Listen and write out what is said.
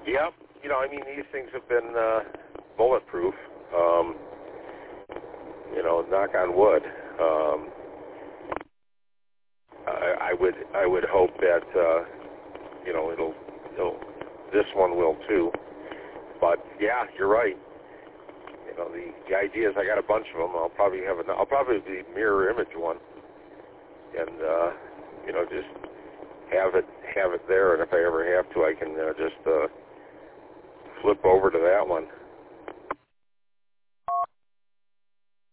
Yep. I mean, these things have been bulletproof. Knock on wood. I would hope that it'll this one will too. But yeah, you're right. The idea is I got a bunch of them. I'll probably the mirror image one, and just have it there. And if I ever have to, I can just flip over to that one.